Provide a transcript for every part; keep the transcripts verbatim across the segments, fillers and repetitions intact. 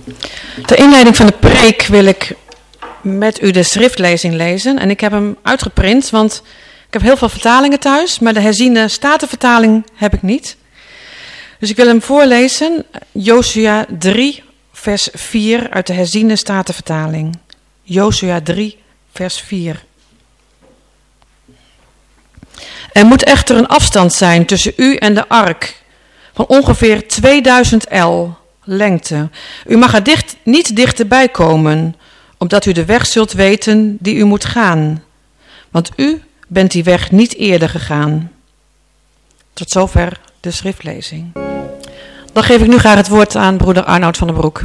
Ter inleiding van de preek wil ik met u de schriftlezing lezen. En ik heb hem uitgeprint, want ik heb heel veel vertalingen thuis, maar de herziene statenvertaling heb ik niet. Dus ik wil hem voorlezen, Josua drie, vers vier uit de herziene statenvertaling. Josua drie, vers vier. Er moet echter een afstand zijn tussen u en de ark van ongeveer tweeduizend el lengte. U mag er dicht, niet dichterbij komen, opdat u de weg zult weten die u moet gaan. Want u bent die weg niet eerder gegaan. Tot zover de schriftlezing. Dan geef ik nu graag het woord aan broeder Arnoud van der Broek.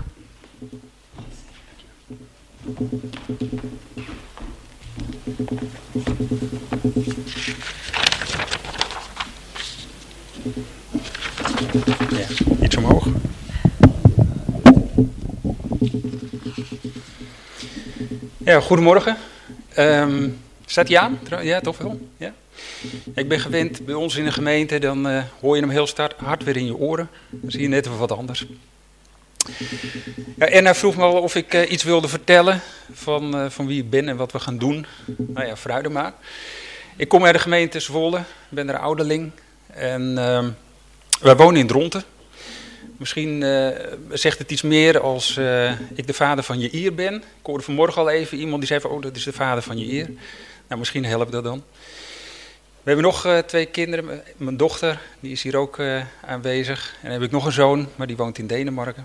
Ja, iets omhoog. Ja, goedemorgen. Um, staat hij aan? Ja, toch wel? Ja. Ik ben gewend, bij ons in de gemeente, dan uh, hoor je hem heel start, hard weer in je oren. Dan zie je net even wat anders. Ja, Erna vroeg me al of ik uh, iets wilde vertellen van, uh, van wie ik ben en wat we gaan doen. Nou ja, vooruit maar. Ik kom uit de gemeente Zwolle, ben er ouderling. En uh, wij wonen in Dronten. Misschien uh, zegt het iets meer als uh, ik de vader van Jair ben. Ik hoorde vanmorgen al even iemand die zei van, oh, dat is de vader van Jair. Nou, misschien helpt dat dan. We hebben nog uh, twee kinderen. Mijn dochter, die is hier ook uh, aanwezig. En dan heb ik nog een zoon, maar die woont in Denemarken.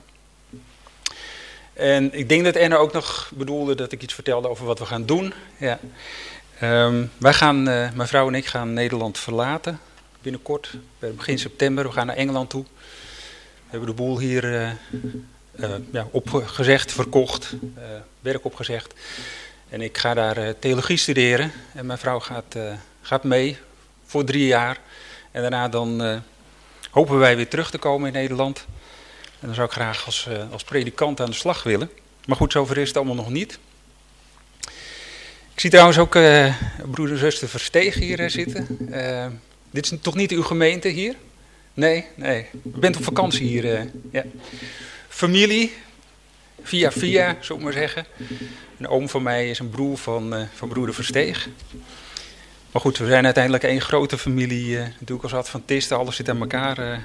En ik denk dat Erna ook nog bedoelde dat ik iets vertelde over wat we gaan doen. Ja. Um, wij gaan, uh, mijn vrouw en ik gaan Nederland verlaten. Binnenkort, begin september. We gaan naar Engeland toe. We hebben de boel hier uh, uh, ja, opgezegd, verkocht, uh, werk opgezegd. En ik ga daar uh, theologie studeren. En mijn vrouw gaat, uh, gaat mee voor drie jaar. En daarna dan uh, hopen wij weer terug te komen in Nederland. En dan zou ik graag als, uh, als predikant aan de slag willen. Maar goed, zover is het allemaal nog niet. Ik zie trouwens ook uh, broeder en zuster Versteeg hier uh, zitten. Uh, dit is toch niet uw gemeente hier? Nee, nee. U bent op vakantie hier. Uh, ja. Familie, via via, zou ik maar zeggen. Een oom van mij is een broer van, uh, van broeder Versteeg. Maar goed, we zijn uiteindelijk één grote familie. Uh, natuurlijk als Adventisten, alles zit aan elkaar. Uh.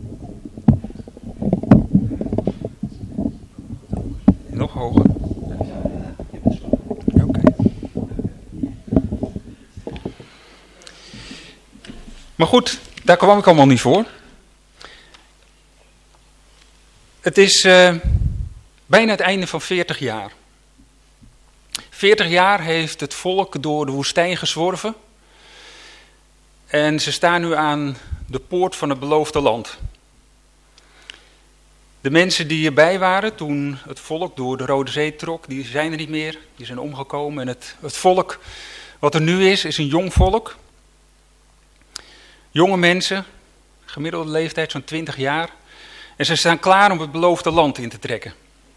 Nog hoger. Oké. Okay. Maar goed, daar kwam ik allemaal niet voor. Het is uh, bijna het einde van veertig jaar. veertig jaar heeft het volk door de woestijn gezworven. En ze staan nu aan de poort van het beloofde land. De mensen die erbij waren toen het volk door de Rode Zee trok, die zijn er niet meer. Die zijn omgekomen. En het, het volk wat er nu is, is een jong volk. Jonge mensen, gemiddelde leeftijd zo'n twintig jaar. En ze staan klaar om het beloofde land in te trekken.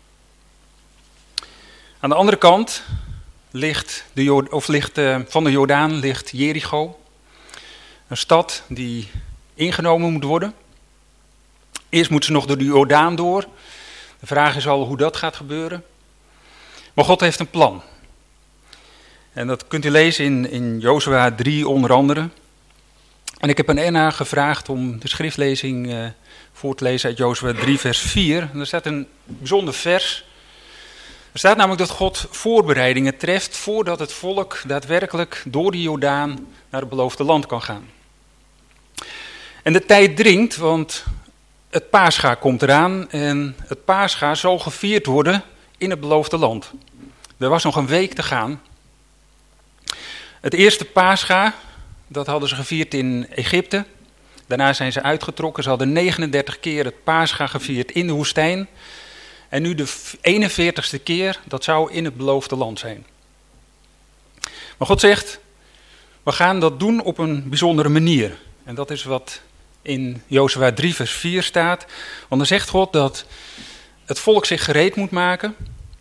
Aan de andere kant ligt, de, of ligt uh, van de Jordaan ligt Jericho. Een stad die ingenomen moet worden. Eerst moeten ze nog door de Jordaan door. De vraag is al hoe dat gaat gebeuren. Maar God heeft een plan. En dat kunt u lezen in, in Josua drie onder andere. En ik heb aan Erna gevraagd om de schriftlezing uh, voor te lezen uit Josua drie vers vier. En daar staat een bijzonder vers. Er staat namelijk dat God voorbereidingen treft voordat het volk daadwerkelijk door de Jordaan naar het beloofde land kan gaan. En de tijd dringt, want het Pascha komt eraan en het Pascha zal gevierd worden in het beloofde land. Er was nog een week te gaan. Het eerste Pascha, dat hadden ze gevierd in Egypte. Daarna zijn ze uitgetrokken. Ze hadden negenendertig keer het Pascha gevierd in de woestijn. En nu de eenenveertigste keer, dat zou in het beloofde land zijn. Maar God zegt, we gaan dat doen op een bijzondere manier. En dat is wat in Josua drie vers vier staat. Want dan zegt God dat het volk zich gereed moet maken.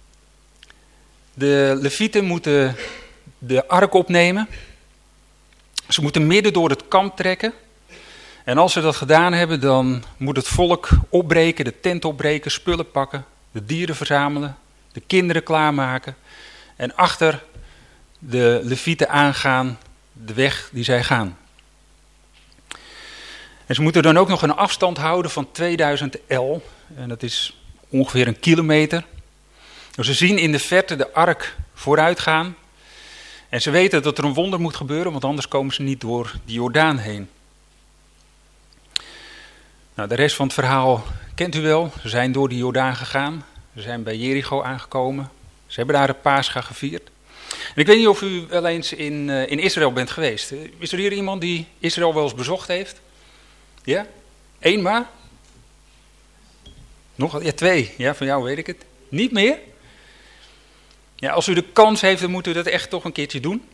De Levieten moeten de ark opnemen. Ze moeten midden door het kamp trekken. En als ze dat gedaan hebben, dan moet het volk opbreken, de tent opbreken, spullen pakken de dieren verzamelen, de kinderen klaarmaken en achter de levieten aangaan de weg die zij gaan. En ze moeten dan ook nog een afstand houden van tweeduizend el, en dat is ongeveer een kilometer. Dus ze zien in de verte de ark vooruit gaan en ze weten dat er een wonder moet gebeuren, want anders komen ze niet door die Jordaan heen. Nou, de rest van het verhaal kent u wel. Ze zijn door die Jordaan gegaan. Ze zijn bij Jericho aangekomen. Ze hebben daar de Pascha gevierd. En ik weet niet of u wel eens in, uh, in Israël bent geweest. Is er hier iemand die Israël wel eens bezocht heeft? Ja? Eén maar? Nog? Ja, twee. Ja, van jou weet ik het. Niet meer? Ja, als u de kans heeft, dan moet u dat echt toch een keertje doen.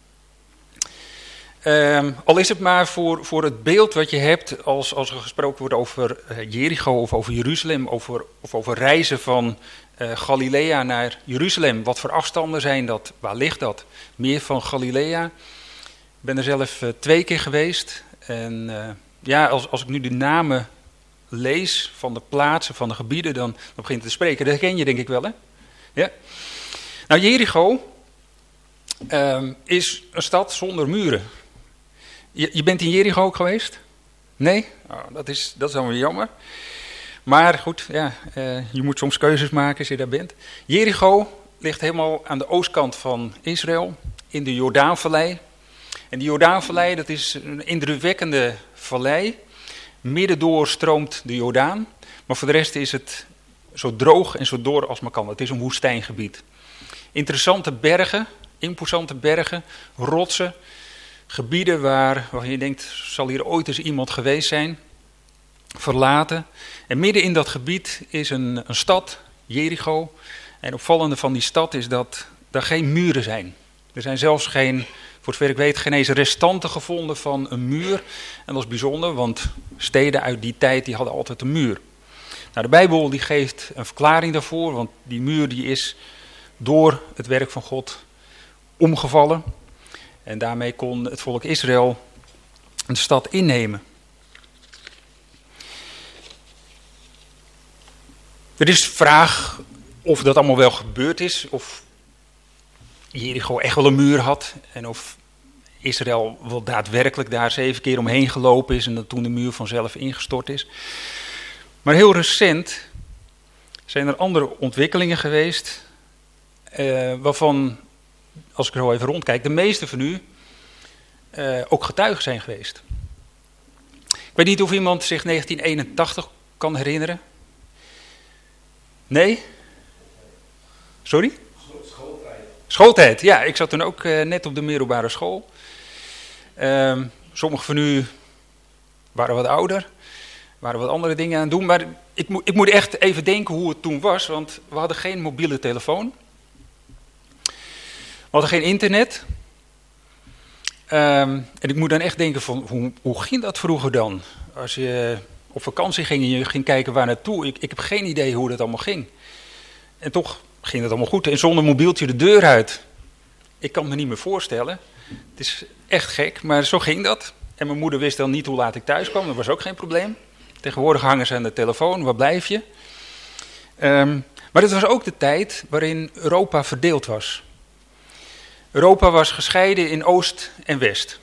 Um, al is het maar voor, voor het beeld wat je hebt als, als er gesproken wordt over uh, Jericho of over Jeruzalem, over, of over reizen van uh, Galilea naar Jeruzalem. Wat voor afstanden zijn dat? Waar ligt dat? Meer van Galilea. Ik ben er zelf uh, twee keer geweest. En uh, ja, als, als ik nu de namen lees van de plaatsen, van de gebieden, dan, dan begint het te spreken. Dat ken je denk ik wel, hè? Ja. Nou, Jericho um, is een stad zonder muren. Je, je bent in Jericho ook geweest? Nee? Oh, dat is, dat is dan weer jammer. Maar goed, ja, uh, je moet soms keuzes maken als je daar bent. Jericho ligt helemaal aan de oostkant van Israël, in de Jordaanvallei. En die Jordaanvallei, dat is een indrukwekkende vallei. Middendoor stroomt de Jordaan. Maar voor de rest is het zo droog en zo dor als maar kan. Het is een woestijngebied. Interessante bergen, imposante bergen, rotsen. Gebieden waar, waar je denkt, zal hier ooit eens iemand geweest zijn, verlaten. En midden in dat gebied is een, een stad, Jericho. En opvallende van die stad is dat er geen muren zijn. Er zijn zelfs geen, voor zover ik weet, geen eens restanten gevonden van een muur. En dat is bijzonder, want steden uit die tijd die hadden altijd een muur. Nou, de Bijbel die geeft een verklaring daarvoor, want die muur die is door het werk van God omgevallen. En daarmee kon het volk Israël een stad innemen. Er is vraag of dat allemaal wel gebeurd is. Of Jericho echt wel een muur had. En of Israël wel daadwerkelijk daar zeven keer omheen gelopen is. En dat toen de muur vanzelf ingestort is. Maar heel recent zijn er andere ontwikkelingen geweest. Uh, waarvan, als ik er zo even rondkijk, de meeste van u uh, ook getuigen zijn geweest. Ik weet niet of iemand zich negentien eenentachtig kan herinneren. Nee? Sorry? Schooltijd. Schooltijd, ja. Ik zat toen ook uh, net op de middelbare school. Uh, sommigen van u waren wat ouder. Waren wat andere dingen aan het doen. Maar ik, mo- ik moet echt even denken hoe het toen was. Want we hadden geen mobiele telefoon. We hadden geen internet. Um, en ik moet dan echt denken van, hoe, hoe ging dat vroeger dan? Als je op vakantie ging en je ging kijken waar naartoe. Ik, ik heb geen idee hoe dat allemaal ging. En toch ging het allemaal goed. En zonder mobieltje de deur uit. Ik kan me niet meer voorstellen. Het is echt gek, maar zo ging dat. En mijn moeder wist dan niet hoe laat ik thuis kwam. Dat was ook geen probleem. Tegenwoordig hangen ze aan de telefoon. Waar blijf je? Um, maar het was ook de tijd waarin Europa verdeeld was. Europa was gescheiden in Oost en West.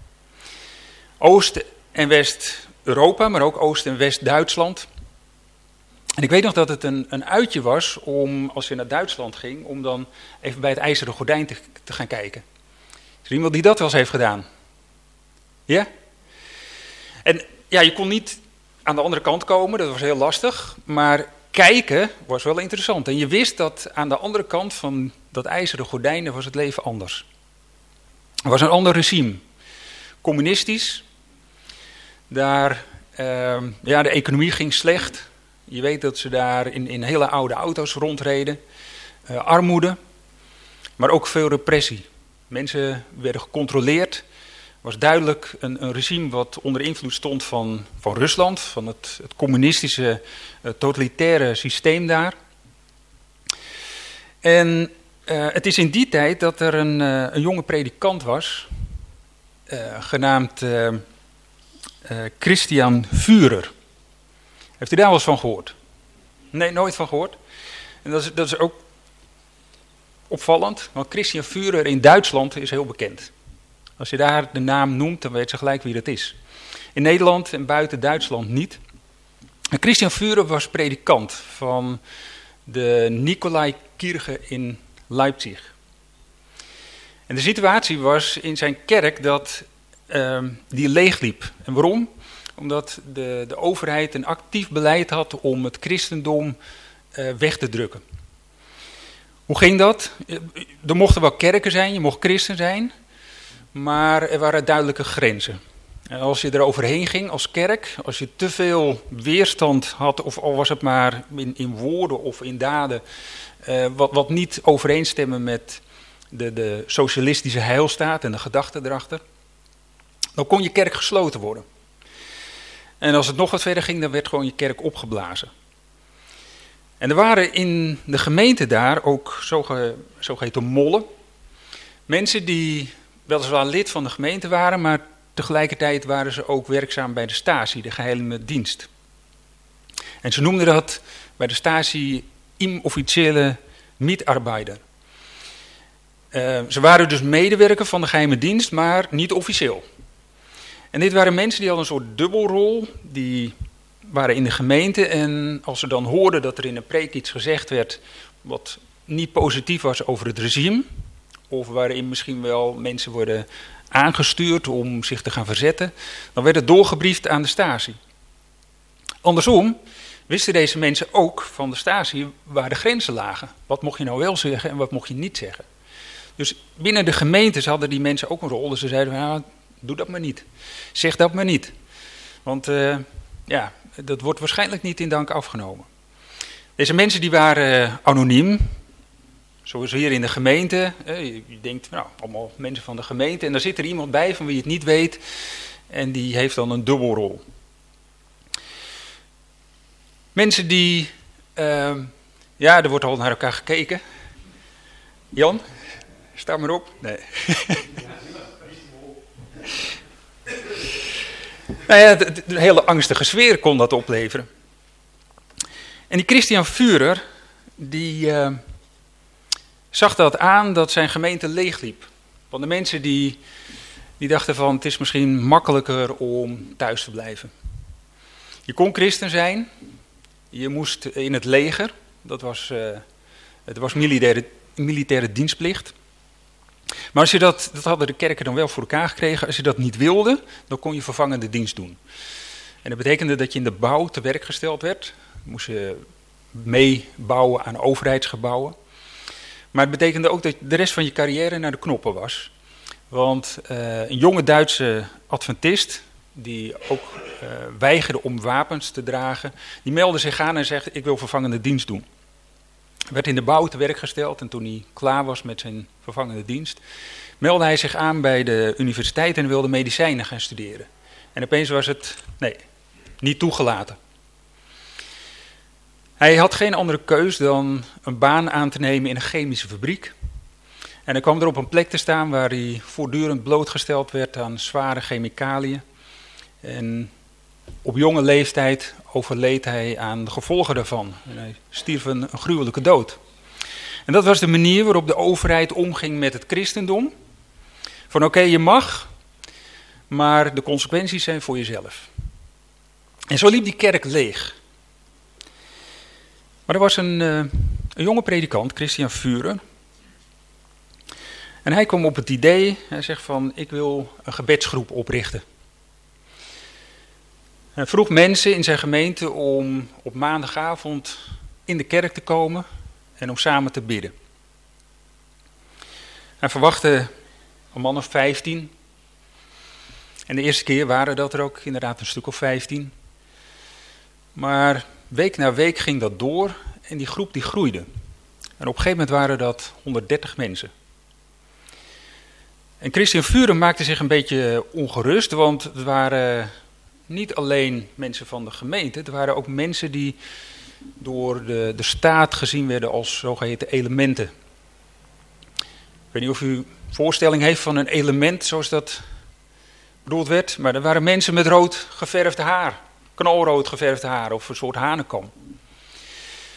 Oost en West-Europa, maar ook Oost- en West-Duitsland. En ik weet nog dat het een, een uitje was om, als je naar Duitsland ging, om dan even bij het IJzeren Gordijn te, te gaan kijken. Is er iemand die dat wel eens heeft gedaan? Ja? En ja, je kon niet aan de andere kant komen, dat was heel lastig, maar kijken was wel interessant. En je wist dat aan de andere kant van dat IJzeren Gordijn was het leven anders. Er was een ander regime. Communistisch. Daar, uh, ja, de economie ging slecht. Je weet dat ze daar in, in hele oude auto's rondreden. Uh, armoede. Maar ook veel repressie. Mensen werden gecontroleerd. Het was duidelijk een, een regime wat onder invloed stond van, van Rusland. Van het, het communistische uh, totalitaire systeem daar. En uh, het is in die tijd dat er een, uh, een jonge predikant was. Uh, genaamd uh, uh, Christian Führer. Heeft u daar wel eens van gehoord? Nee, nooit van gehoord. En dat is, dat is ook opvallend, want Christian Führer in Duitsland is heel bekend. Als je daar de naam noemt, dan weet ze gelijk wie dat is. In Nederland en buiten Duitsland niet. En Christian Führer was predikant van de Nikolaikirche in Leipzig. En de situatie was in zijn kerk dat uh, die leegliep. En waarom? Omdat de, de overheid een actief beleid had om het christendom uh, weg te drukken. Hoe ging dat? Er mochten wel kerken zijn, je mocht christen zijn, maar er waren duidelijke grenzen. En als je er overheen ging als kerk, als je te veel weerstand had, of al was het maar in, in woorden of in daden, uh, wat, wat niet overeenstemmen met de, de socialistische heilstaat en de gedachten erachter, dan kon je kerk gesloten worden. En als het nog wat verder ging, dan werd gewoon je kerk opgeblazen. En er waren in de gemeente daar ook zoge, zogeheten mollen. Mensen die weliswaar lid van de gemeente waren, maar tegelijkertijd waren ze ook werkzaam bij de Stasi, de geheime dienst. En ze noemden dat bij de Stasi inofficiële Mitarbeider. Uh, ze waren dus medewerker van de geheime dienst, maar niet officieel. En dit waren mensen die hadden een soort dubbelrol, die waren in de gemeente en als ze dan hoorden dat er in een preek iets gezegd werd wat niet positief was over het regime, of waarin misschien wel mensen worden aangestuurd om zich te gaan verzetten, dan werd het doorgebriefd aan de Stasi. Andersom wisten deze mensen ook van de Stasi waar de grenzen lagen. Wat mocht je nou wel zeggen en wat mocht je niet zeggen. Dus binnen de gemeentes hadden die mensen ook een rol. Dus ze zeiden, nou, doe dat maar niet. Zeg dat maar niet. Want uh, ja, dat wordt waarschijnlijk niet in dank afgenomen. Deze mensen die waren uh, anoniem. Zoals hier in de gemeente. Uh, je denkt, nou, allemaal mensen van de gemeente. En daar zit er iemand bij van wie je het niet weet. En die heeft dan een dubbelrol. Mensen die... Uh, ja, er wordt al naar elkaar gekeken. Jan, sta maar op. Nee. Nou ja, de, de hele angstige sfeer kon dat opleveren. En die Christian Führer, die uh, zag dat aan dat zijn gemeente leegliep. Want de mensen die, die dachten van, het is misschien makkelijker om thuis te blijven. Je kon christen zijn, je moest in het leger, dat was, uh, het was militaire, militaire dienstplicht. Maar als je dat, dat hadden de kerken dan wel voor elkaar gekregen, als je dat niet wilde, dan kon je vervangende dienst doen. En dat betekende dat je in de bouw te werk gesteld werd. Dan moest je meebouwen aan overheidsgebouwen. Maar het betekende ook dat de rest van je carrière naar de knoppen was. Want uh, een jonge Duitse adventist, die ook uh, weigerde om wapens te dragen, die meldde zich aan en zegt, ik wil vervangende dienst doen. Werd in de bouw te werk gesteld en toen hij klaar was met zijn vervangende dienst, meldde hij zich aan bij de universiteit en wilde medicijnen gaan studeren. En opeens was het, nee, niet toegelaten. Hij had geen andere keus dan een baan aan te nemen in een chemische fabriek. En hij kwam er op een plek te staan waar hij voortdurend blootgesteld werd aan zware chemicaliën. En op jonge leeftijd overleed hij aan de gevolgen daarvan. En hij stierf een, een gruwelijke dood. En dat was de manier waarop de overheid omging met het christendom. Van oké, okay, je mag, maar de consequenties zijn voor jezelf. En zo liep die kerk leeg. Maar er was een, uh, een jonge predikant, Christian Führer. En hij kwam op het idee, hij zegt van, ik wil een gebedsgroep oprichten. Hij vroeg mensen in zijn gemeente om op maandagavond in de kerk te komen en om samen te bidden. Hij verwachtte een man of vijftien. En de eerste keer waren dat er ook inderdaad een stuk of vijftien. Maar week na week ging dat door en die groep die groeide. En op een gegeven moment waren dat honderddertig mensen. En Christian Führer maakte zich een beetje ongerust, want het waren niet alleen mensen van de gemeente, het waren ook mensen die door de, de staat gezien werden als zogeheten elementen. Ik weet niet of u een voorstelling heeft van een element zoals dat bedoeld werd, maar er waren mensen met rood geverfd haar, knalrood geverfd haar of een soort hanenkam.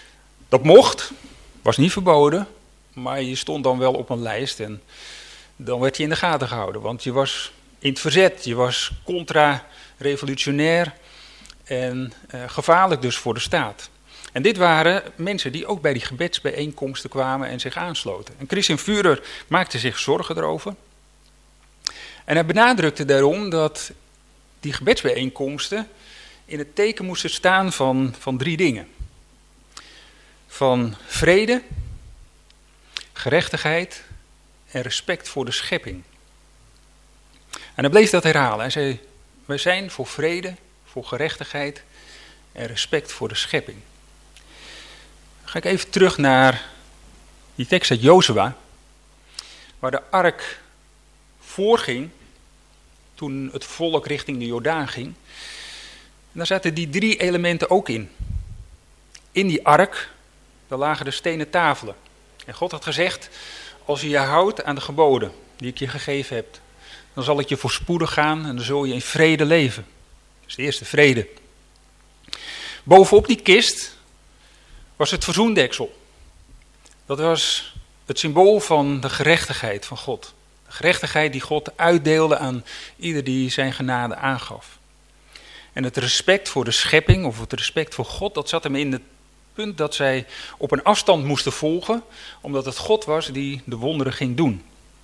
Dat mocht, was niet verboden, maar je stond dan wel op een lijst en dan werd je in de gaten gehouden. Want je was in het verzet, je was contra-revolutionair en uh, gevaarlijk dus voor de staat. En dit waren mensen die ook bij die gebedsbijeenkomsten kwamen en zich aansloten. En Christian Führer maakte zich zorgen erover. En hij benadrukte daarom dat die gebedsbijeenkomsten in het teken moesten staan van, van drie dingen. Van vrede, gerechtigheid en respect voor de schepping. En hij bleef dat herhalen. Hij zei, wij zijn voor vrede, voor gerechtigheid en respect voor de schepping. Dan ga ik even terug naar die tekst uit Jozua, waar de ark voorging toen het volk richting de Jordaan ging. En daar zaten die drie elementen ook in. In die ark, daar lagen de stenen tafelen. En God had gezegd, als je je houdt aan de geboden die ik je gegeven heb, dan zal ik je voorspoedig gaan en dan zul je in vrede leven. Dat is de eerste, vrede. Bovenop die kist was het verzoendeksel. Dat was het symbool van de gerechtigheid van God. De gerechtigheid die God uitdeelde aan ieder die zijn genade aangaf. En het respect voor de schepping, of het respect voor God, dat zat hem in het punt dat zij op een afstand moesten volgen, omdat het God was die de wonderen ging doen.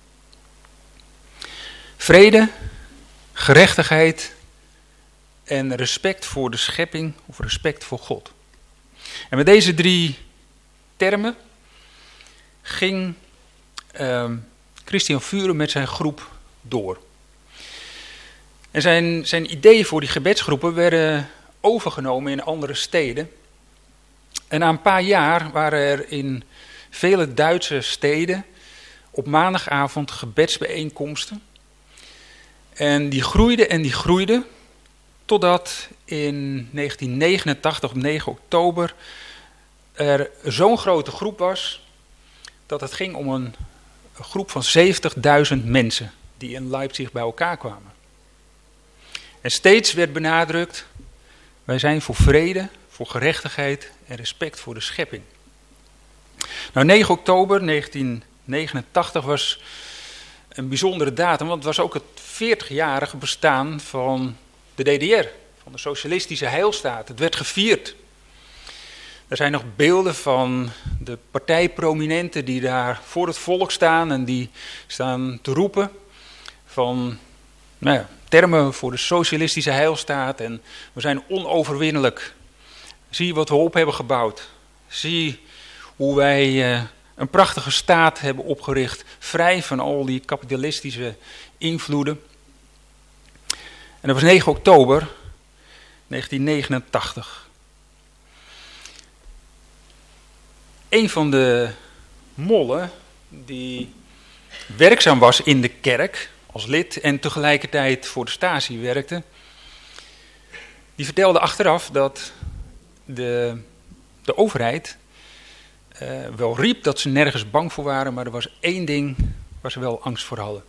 Vrede, gerechtigheid en respect voor de schepping, of respect voor God. En met deze drie termen ging uh, Christian Führer met zijn groep door. En zijn, zijn ideeën voor die gebedsgroepen werden overgenomen in andere steden. En na een paar jaar waren er in vele Duitse steden op maandagavond gebedsbijeenkomsten. En die groeiden en die groeiden, totdat in negentien negenentachtig op negen oktober er zo'n grote groep was, dat het ging om een, een groep van zeventigduizend mensen die in Leipzig bij elkaar kwamen. En steeds werd benadrukt, wij zijn voor vrede, voor gerechtigheid en respect voor de schepping. Nou, negen oktober negentien negenentachtig was een bijzondere datum, want het was ook het veertigjarige bestaan van de D D R, van de socialistische heilstaat. Het werd gevierd. Er zijn nog beelden van de partijprominenten die daar voor het volk staan en die staan te roepen van nou ja, termen voor de socialistische heilstaat en we zijn onoverwinnelijk. Zie wat we op hebben gebouwd. Zie hoe wij uh, een prachtige staat hebben opgericht, vrij van al die kapitalistische invloeden. En dat was negen oktober negentien negenentachtig. Een van de mollen die werkzaam was in de kerk als lid en tegelijkertijd voor de Stasi werkte, die vertelde achteraf dat de, de overheid uh, wel riep dat ze nergens bang voor waren, maar er was één ding waar ze wel angst voor hadden.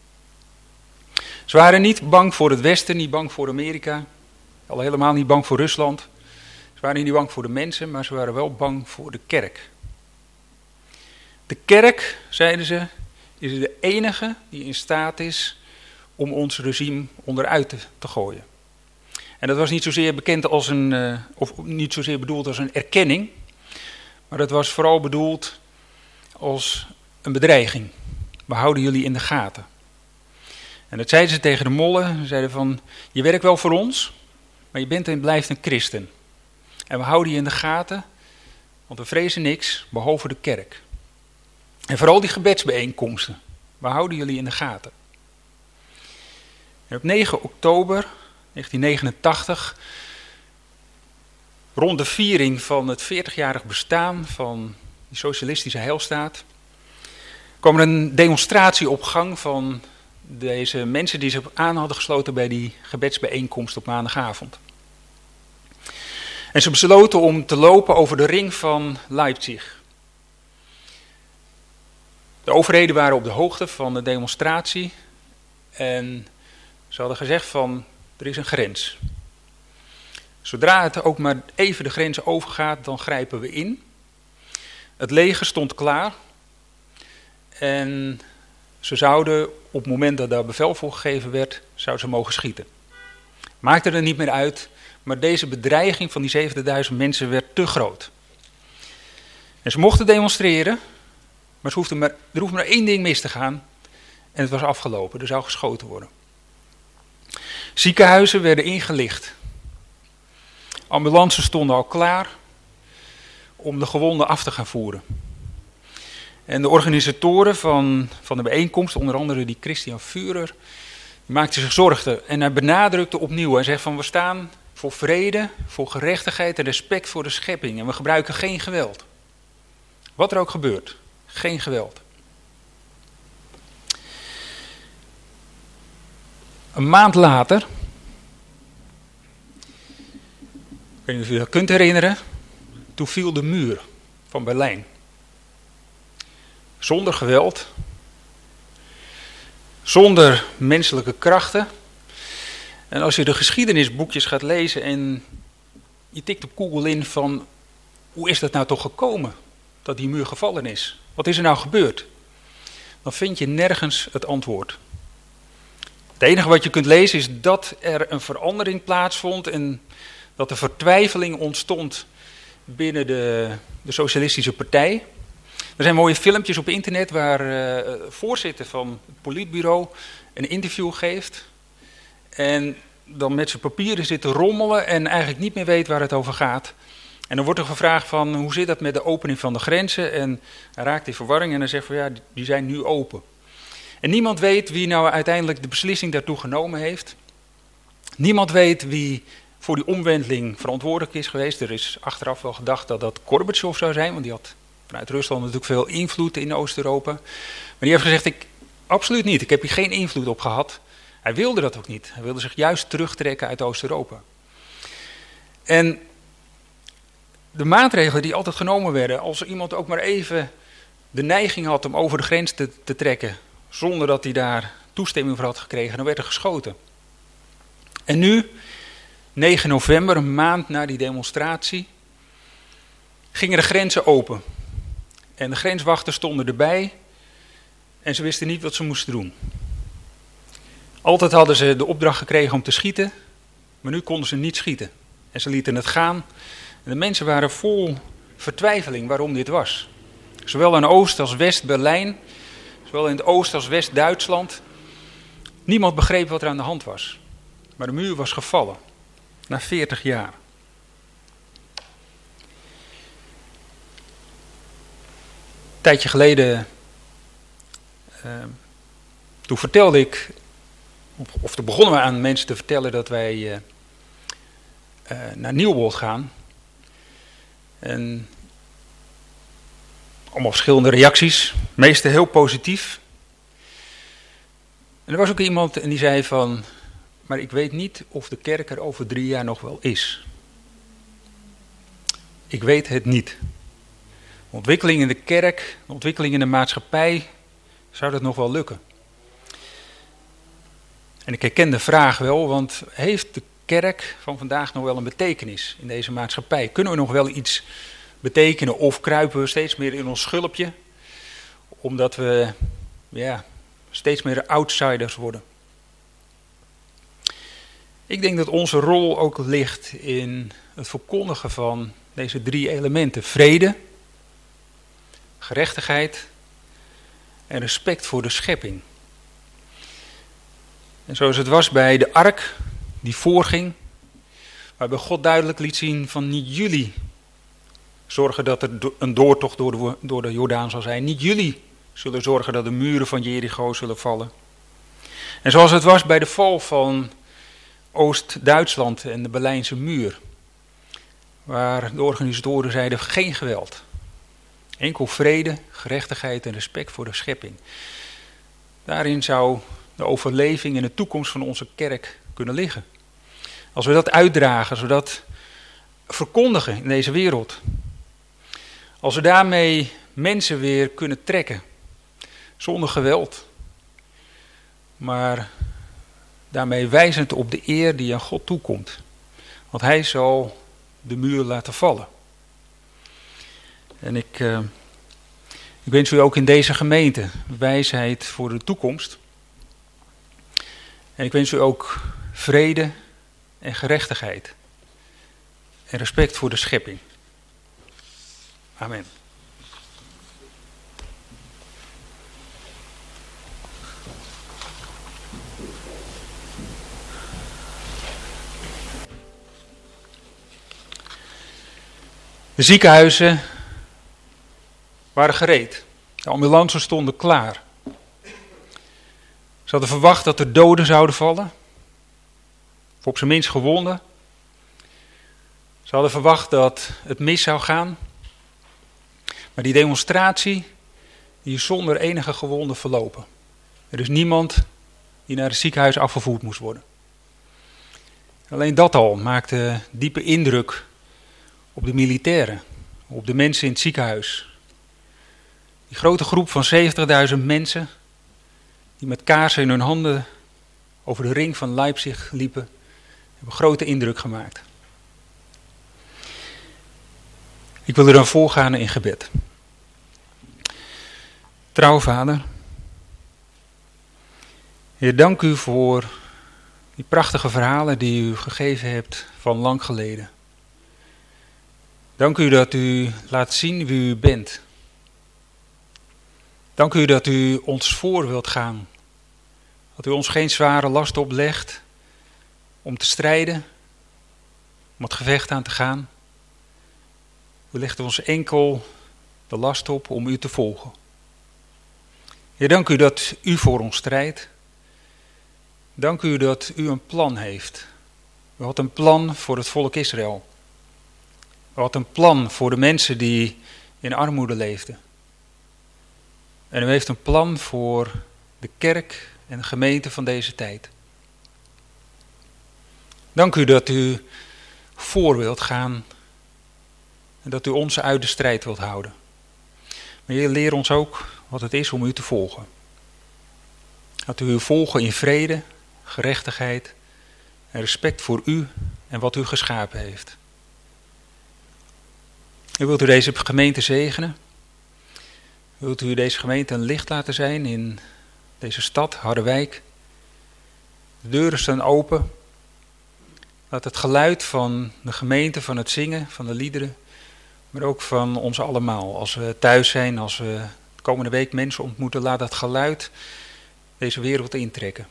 Ze waren niet bang voor het Westen, niet bang voor Amerika, al helemaal niet bang voor Rusland. Ze waren niet bang voor de mensen, maar ze waren wel bang voor de kerk. De kerk, zeiden ze, is de enige die in staat is om ons regime onderuit te, te gooien. En dat was niet zozeer bekend als een, uh, of niet zozeer bedoeld als een erkenning, maar dat was vooral bedoeld als een bedreiging. We houden jullie in de gaten. En dat zeiden ze tegen de mollen. Ze zeiden van, je werkt wel voor ons, maar je bent en blijft een christen. En we houden je in de gaten, want we vrezen niks, behalve de kerk. En vooral die gebedsbijeenkomsten, we houden jullie in de gaten. En op negen oktober negentien negenentachtig, rond de viering van het veertigjarig bestaan van die socialistische heilstaat, kwam er een demonstratie op gang van deze mensen die zich aan hadden gesloten bij die gebedsbijeenkomst op maandagavond. En ze besloten om te lopen over de ring van Leipzig. De overheden waren op de hoogte van de demonstratie en ze hadden gezegd van, er is een grens. Zodra het ook maar even de grens overgaat, dan grijpen we in. Het leger stond klaar en ze zouden op het moment dat daar bevel voor gegeven werd, zouden ze mogen schieten. Maakte er niet meer uit, maar deze bedreiging van die zeventigduizend mensen werd te groot. En ze mochten demonstreren, maar, ze hoefden maar er hoefde maar één ding mis te gaan en het was afgelopen. Er zou geschoten worden. Ziekenhuizen werden ingelicht. Ambulances stonden al klaar om de gewonden af te gaan voeren. En de organisatoren van, van de bijeenkomst, onder andere die Christian Führer, maakte zich zorgen en hij benadrukte opnieuw. Hij zegt van we staan voor vrede, voor gerechtigheid en respect voor de schepping. En we gebruiken geen geweld. Wat er ook gebeurt, geen geweld. Een maand later, ik weet niet of u dat kunt herinneren, toen viel de muur van Berlijn. Zonder geweld, zonder menselijke krachten. En als je de geschiedenisboekjes gaat lezen en je tikt op Google in van hoe is dat nou toch gekomen dat die muur gevallen is? Wat is er nou gebeurd? Dan vind je nergens het antwoord. Het enige wat je kunt lezen is dat er een verandering plaatsvond en dat er vertwijfeling ontstond binnen de, de Socialistische Partij. Er zijn mooie filmpjes op internet waar uh, de voorzitter van het politbureau een interview geeft. En dan met zijn papieren zit te rommelen en eigenlijk niet meer weet waar het over gaat. En dan wordt er gevraagd van hoe zit dat met de opening van de grenzen? En hij raakt in verwarring en hij zegt van ja, die zijn nu open. En niemand weet wie nou uiteindelijk de beslissing daartoe genomen heeft. Niemand weet wie voor die omwenteling verantwoordelijk is geweest. Er is achteraf wel gedacht dat dat Gorbachev zou zijn, want die had vanuit Rusland natuurlijk veel invloed in Oost-Europa. Maar die heeft gezegd, ik, absoluut niet, ik heb hier geen invloed op gehad. Hij wilde dat ook niet. Hij wilde zich juist terugtrekken uit Oost-Europa. En de maatregelen die altijd genomen werden, als iemand ook maar even de neiging had om over de grens te, te trekken, zonder dat hij daar toestemming voor had gekregen, dan werd er geschoten. En nu, negen november, een maand na die demonstratie, gingen de grenzen open. En de grenswachters stonden erbij en ze wisten niet wat ze moesten doen. Altijd hadden ze de opdracht gekregen om te schieten, maar nu konden ze niet schieten. En ze lieten het gaan. En de mensen waren vol vertwijfeling waarom dit was. Zowel in Oost- als West-Berlijn, zowel in het Oost- als West-Duitsland. Niemand begreep wat er aan de hand was. Maar de muur was gevallen, na veertig jaar. Een tijdje geleden, uh, toen vertelde ik, of toen begonnen we aan mensen te vertellen dat wij uh, uh, naar Nieuwbold gaan. En allemaal verschillende reacties, meeste heel positief. En er was ook iemand en die zei van, maar ik weet niet of de kerk er over drie jaar nog wel is. Ik weet het niet. De ontwikkeling in de kerk, de ontwikkeling in de maatschappij, zou dat nog wel lukken? En ik herken de vraag wel, want heeft de kerk van vandaag nog wel een betekenis in deze maatschappij? Kunnen we nog wel iets betekenen of kruipen we steeds meer in ons schulpje, omdat we ja, steeds meer outsiders worden? Ik denk dat onze rol ook ligt in het verkondigen van deze drie elementen. Vrede, gerechtigheid en respect voor de schepping. En zoals het was bij de ark die voorging, waarbij God duidelijk liet zien van niet jullie zorgen dat er een doortocht door de, door de Jordaan zal zijn. Niet jullie zullen zorgen dat de muren van Jericho zullen vallen. En zoals het was bij de val van Oost-Duitsland en de Berlijnse muur, waar de organisatoren zeiden geen geweld. Enkel vrede, gerechtigheid en respect voor de schepping. Daarin zou de overleving en de toekomst van onze kerk kunnen liggen. Als we dat uitdragen, als we dat verkondigen in deze wereld. Als we daarmee mensen weer kunnen trekken. Zonder geweld. Maar daarmee wijzend op de eer die aan God toekomt. Want hij zal de muur laten vallen. En ik uh, Ik wens u ook in deze gemeente wijsheid voor de toekomst. En ik wens u ook vrede en gerechtigheid. En respect voor de schepping. Amen. De ziekenhuizen waren gereed. De ambulances stonden klaar. Ze hadden verwacht dat er doden zouden vallen. Of op zijn minst gewonden. Ze hadden verwacht dat het mis zou gaan. Maar die demonstratie die is zonder enige gewonden verlopen. Er is niemand die naar het ziekenhuis afgevoerd moest worden. Alleen dat al maakte diepe indruk op de militairen, op de mensen in het ziekenhuis. Die grote groep van zeventigduizend mensen die met kaarsen in hun handen over de ring van Leipzig liepen, hebben grote indruk gemaakt. Ik wil er dan voorgaan in gebed. Trouw Vader, Heer, dank u voor die prachtige verhalen die u gegeven hebt van lang geleden. Dank u dat u laat zien wie u bent. Dank u dat u ons voor wilt gaan. Dat u ons geen zware last oplegt om te strijden, om het gevecht aan te gaan. U legt ons enkel de last op om u te volgen. Heer, dank u dat u voor ons strijdt. Dank u dat u een plan heeft. U had een plan voor het volk Israël. U had een plan voor de mensen die in armoede leefden. En u heeft een plan voor de kerk en de gemeente van deze tijd. Dank u dat u voor wilt gaan en dat u ons uit de strijd wilt houden. Maar Heer, leer ons ook wat het is om u te volgen. Dat u u volgen in vrede, gerechtigheid en respect voor u en wat u geschapen heeft. U wilt u deze gemeente zegenen. Wilt u deze gemeente een licht laten zijn in deze stad, Harderwijk. De deuren staan open. Laat het geluid van de gemeente, van het zingen, van de liederen, maar ook van ons allemaal. Als we thuis zijn, als we de komende week mensen ontmoeten, laat dat geluid deze wereld intrekken.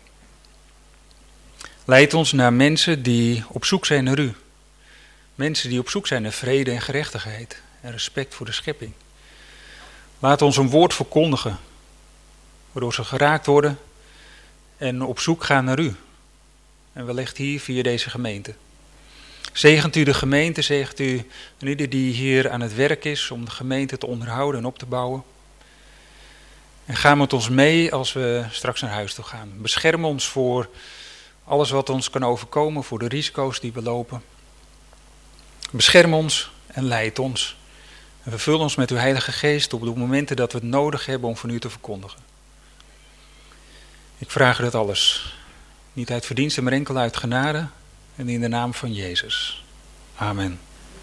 Leid ons naar mensen die op zoek zijn naar u. Mensen die op zoek zijn naar vrede en gerechtigheid en respect voor de schepping. Laat ons een woord verkondigen, waardoor ze geraakt worden en op zoek gaan naar u. En wellicht hier via deze gemeente. Zegent u de gemeente, zegent u ieder die hier aan het werk is om de gemeente te onderhouden en op te bouwen. En ga met ons mee als we straks naar huis toe gaan. Bescherm ons voor alles wat ons kan overkomen, voor de risico's die we lopen. Bescherm ons en leid ons. En vervul ons met uw Heilige Geest op de momenten dat we het nodig hebben om van u te verkondigen. Ik vraag u dat alles. Niet uit verdienste, maar enkel uit genade. En in de naam van Jezus. Amen.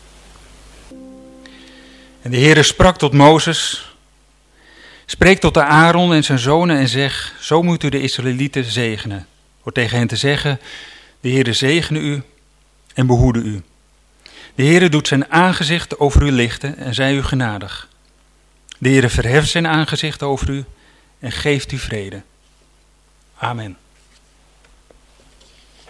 En de Heere sprak tot Mozes. Spreek tot de Aaron en zijn zonen en zeg, zo moet u de Israëlieten zegenen. Door tegen hen te zeggen, de Heere zegene u en behoede u. De Heere doet zijn aangezicht over u lichten en zij u genadig. De Heere verheft zijn aangezicht over u en geeft u vrede. Amen.